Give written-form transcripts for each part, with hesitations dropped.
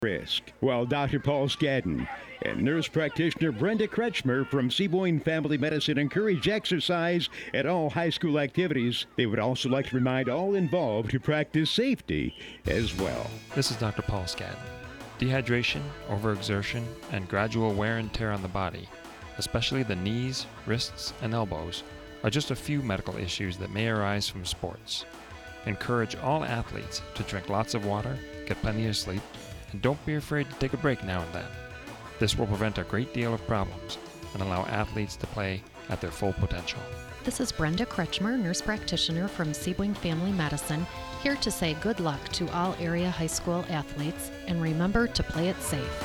risk. While Dr. Paul Skadden and nurse practitioner Brenda Kretschmer from Seaboyne Family Medicine encourage exercise at all high school activities, they would also like to remind all involved to practice safety as well. This is Dr. Paul Skadden. Dehydration, overexertion, and gradual wear and tear on the body, especially the knees, wrists, and elbows, are just a few medical issues that may arise from sports. Encourage all athletes to drink lots of water, get plenty of sleep, and don't be afraid to take a break now and then. This will prevent a great deal of problems and allow athletes to play at their full potential. This is Brenda Kretschmer, nurse practitioner from Seaboyne Family Medicine, here to say good luck to all area high school athletes, and remember to play it safe.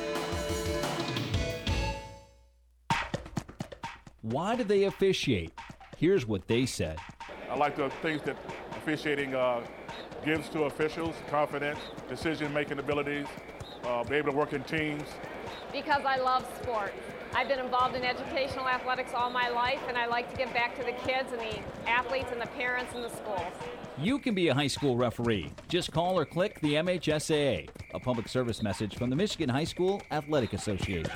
Why do they officiate? Here's what they said. I like the things that officiating gives to officials: confidence, decision-making abilities, be able to work in teams. Because I love sports. I've been involved in educational athletics all my life, and I like to give back to the kids and the athletes and the parents and the schools. You can be a high school referee. Just call or click the MHSAA, a public service message from the Michigan High School Athletic Association.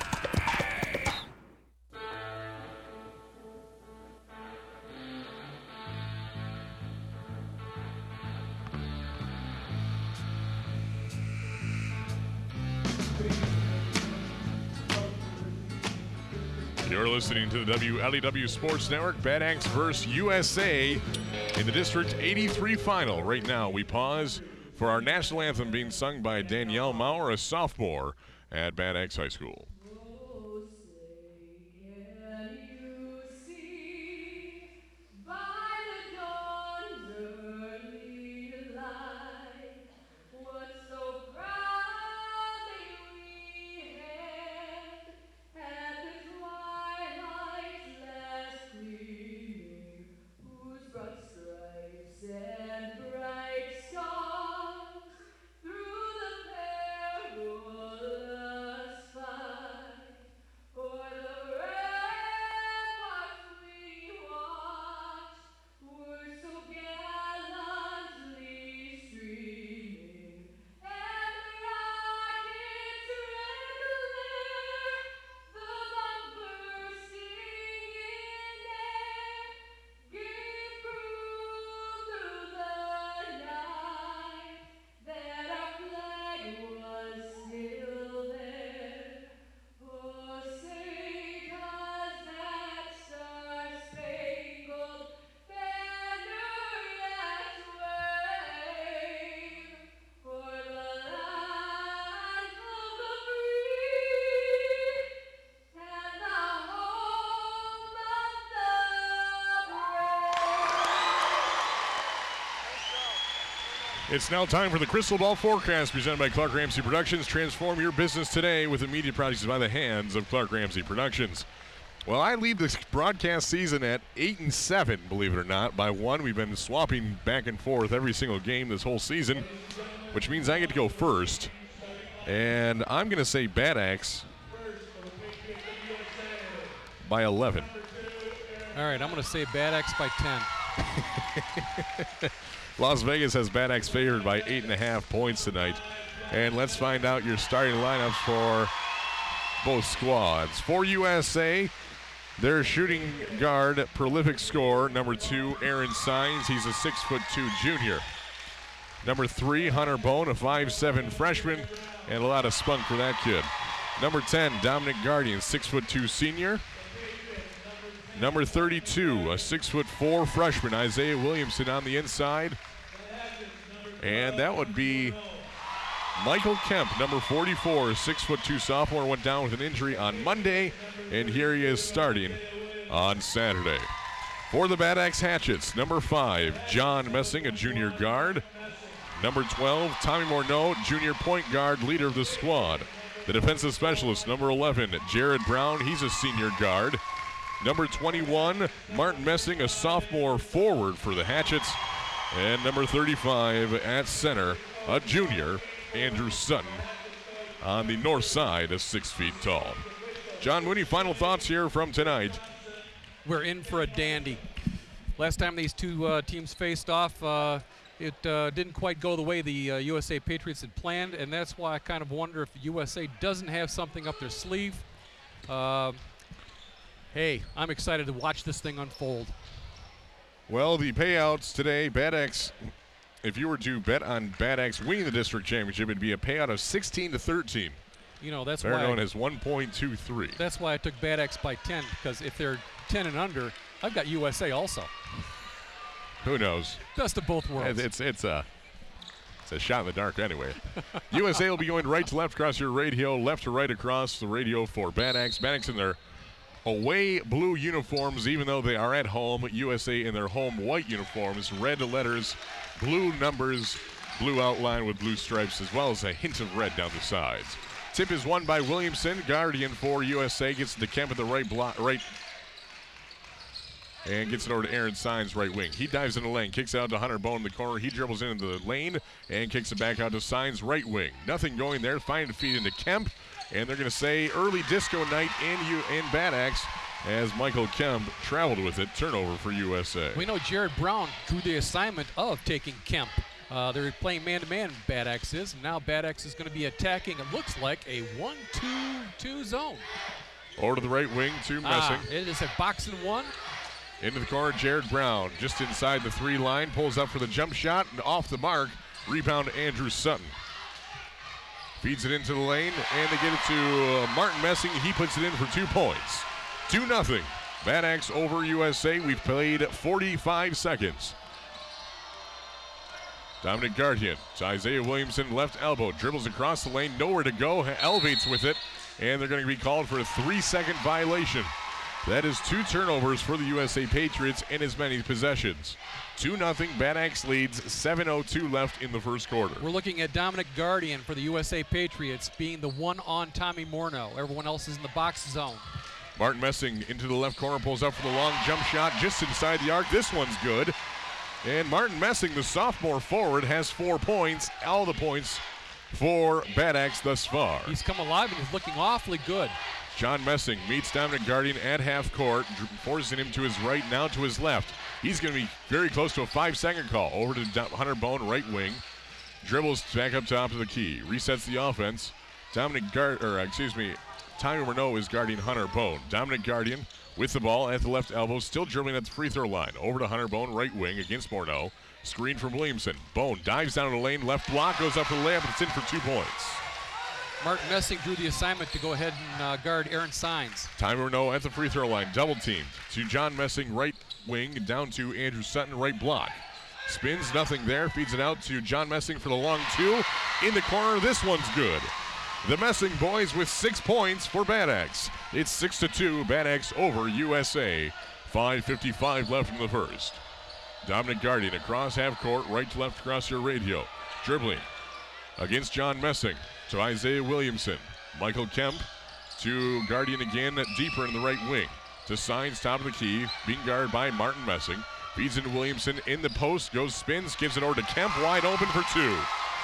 You're listening to the WLEW Sports Network, Bad Axe vs. USA in the District 83 final. Right now, we pause for our national anthem being sung by Danielle Maurer, a sophomore at Bad Axe High School. It's now time for the Crystal Ball Forecast presented by Clark Ramsey Productions. Transform your business today with immediate projects by the hands of Clark Ramsey Productions. Well, I lead this broadcast season at 8-7, believe it or not, by one. We've been swapping back and forth every single game this whole season, which means I get to go first. And I'm going to say Bad Axe by 11. All right, I'm going to say Bad Axe by 10. Las Vegas has Bad Axe favored by 8.5 points tonight. And let's find out your starting lineups for both squads. For USA, their shooting guard, prolific scorer, number 2, Aaron Sines. He's a 6'2" junior. Number 3, Hunter Bone, a 5'7" freshman, and a lot of spunk for that kid. Number 10, Dominic Guardian, 6'2" senior. Number 32, a 6'4" freshman, Isaiah Williamson on the inside. And that would be Michael Kemp, number 44, a 6'2" sophomore, went down with an injury on Monday, and here he is starting on Saturday. For the Bad Axe Hatchets, number 5, John Messing, a junior guard. Number 12, Tommy Morneau, junior point guard, leader of the squad. The defensive specialist, number 11, Jared Brown, he's a senior guard. Number 21, Martin Messing, a sophomore forward for the Hatchets. And number 35 at center, a junior, Andrew Sutton, on the north side, is 6 feet tall. John Mooney, final thoughts here from tonight. We're in for a dandy. Last time these two teams faced off, It didn't quite go the way the USA Patriots had planned, and that's why I kind of wonder if USA doesn't have something up their sleeve. Hey, I'm excited to watch this thing unfold. Well, the payouts today, Bad X, if you were to bet on Bad X winning the district championship, it'd be a payout of 16-13. You know, that's They're why known as 1.23. that's why I took Bad X by 10, because if they're 10 and under, I've got USA also. Who knows? Best of both worlds. It's a shot in the dark anyway. USA will be going right to left across your radio, left to right across the radio for Bad X. Bad X in their away blue uniforms, even though they are at home. USA in their home white uniforms, red letters, blue numbers, blue outline with blue stripes, as well as a hint of red down the sides. Tip is won by Williamson. Guardian for USA gets to Kemp at the right and gets it over to Aaron Sines, right wing. He dives in the lane, kicks out to Hunter Bone in the corner. He dribbles into the lane and kicks it back out to Sines, right wing. Nothing going there. Finding the feed into Kemp, and they're going to say early disco night in Bad X as Michael Kemp traveled with it. Turnover for USA. We know Jared Brown drew the assignment of taking Kemp. They're playing man-to-man, Bad X is, and now Bad X is going to be attacking, it looks like, a 1-2-2 zone. Over to the right wing to Messing. It is a box and one. Into the corner, Jared Brown, just inside the 3 line, pulls up for the jump shot, and off the mark, rebound Andrew Sutton. Feeds it into the lane, and they get it to Martin Messing. He puts it in for 2 points. 2-0. Bad X over USA. We've played 45 seconds. Dominic Guardian to Isaiah Williamson, left elbow, dribbles across the lane, nowhere to go, elevates with it, and they're going to be called for a 3-second violation. That is 2 turnovers for the USA Patriots in as many possessions. 2-0, Bad X leads, 7:02 left in the first quarter. We're looking at Dominic Guardian for the USA Patriots being the one on Tommy Morneau. Everyone else is in the box zone. Martin Messing into the left corner, pulls up for the long jump shot just inside the arc. This one's good. And Martin Messing, the sophomore forward, has 4 points. All the points for Bad X thus far. He's come alive and he's looking awfully good. John Messing meets Dominic Guardian at half court, forcing him to his right, now to his left. He's going to be very close to a 5-second call. Over to Hunter Bone, right wing. Dribbles back up top of the key. Resets the offense. Tommy Morneau is guarding Hunter Bone. Dominic Guardian with the ball at the left elbow, still dribbling at the free throw line. Over to Hunter Bone, right wing against Morneau. Screen from Williamson. Bone dives down the lane, left block, goes up for the layup, and it's in for 2 points. Martin Messing drew the assignment to go ahead and guard Aaron Sines. Tommy Morneau at the free throw line, double teamed. To John Messing, right wing, down to Andrew Sutton, right block. Spins, nothing there, feeds it out to John Messing for the long 2. In the corner, this one's good. The Messing boys with 6 points for Bad X. It's 6-2, Bad X over USA. 5:55 left in the first. Dominic Guardian across half court, right to left across your radio. Dribbling against John Messing. To Isaiah Williamson. Michael Kemp to Guardian again, deeper in the right wing. To Sines, top of the key, being guarded by Martin Messing. Feeds into Williamson in the post, goes spins, gives it over to Kemp, wide open for 2.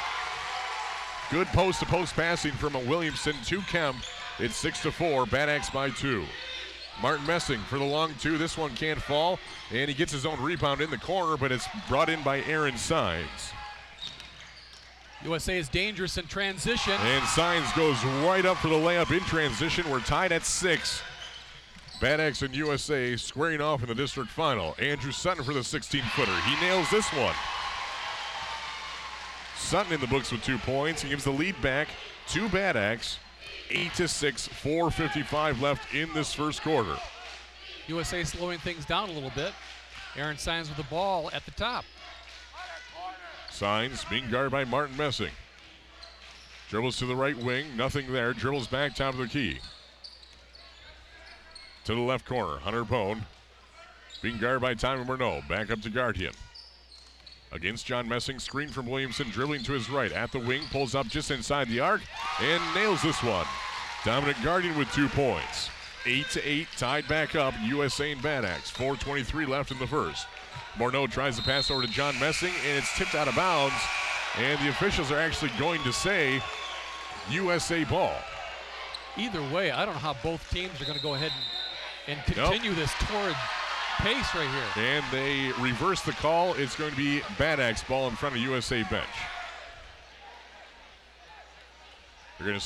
Good post-to-post passing from a Williamson to Kemp. It's 6-4, Bad X by 2. Martin Messing for the long 2. This one can't fall, and he gets his own rebound in the corner, but it's brought in by Aaron Sines. USA is dangerous in transition. And Sines goes right up for the layup in transition. We're tied at 6. Bad X and USA squaring off in the district final. Andrew Sutton for the 16-footer. He nails this one. Sutton in the books with 2 points. He gives the lead back to Bad X. 8-6, 4:55 left in this first quarter. USA slowing things down a little bit. Aaron Sines with the ball at the top. Sines being guarded by Martin Messing. Dribbles to the right wing, nothing there. Dribbles back top of the key. To the left corner, Hunter Bone. Being guarded by Tommy Morneau. Back up to Guardian. Against John Messing, screen from Williamson, dribbling to his right. At the wing, pulls up just inside the arc, and nails this one. Dominic Guardian with 2 points. 8-8, tied back up, USA and Bad X. 4:23 left in the first. Morneau tries to pass over to John Messing, and it's tipped out of bounds. And the officials are actually going to say USA ball. Either way, I don't know how both teams are going to go ahead and continue this torrid pace right here. And they reverse the call. It's going to be Bad Axe ball in front of USA bench. They're going to